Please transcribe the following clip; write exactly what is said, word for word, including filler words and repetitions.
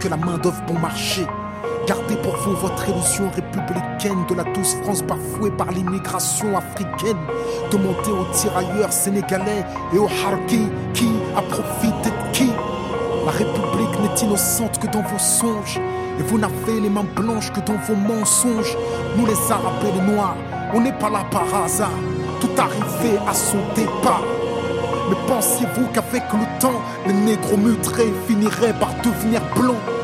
la main d'œuvre bon marché. Gardez pour vous votre illusion républicaine de la douce France bafouée par l'immigration africaine. Demandez aux tirailleurs sénégalais et aux harkis qui a profité de qui. La République n'est innocente que dans vos songes, et vous n'avez les mains blanches que dans vos mensonges. Nous les Arabes et les Noirs, on n'est pas là par hasard, tout arrivé à son départ. Mais pensiez-vous qu'avec le temps, les négros mutrés finiraient par devenir blancs?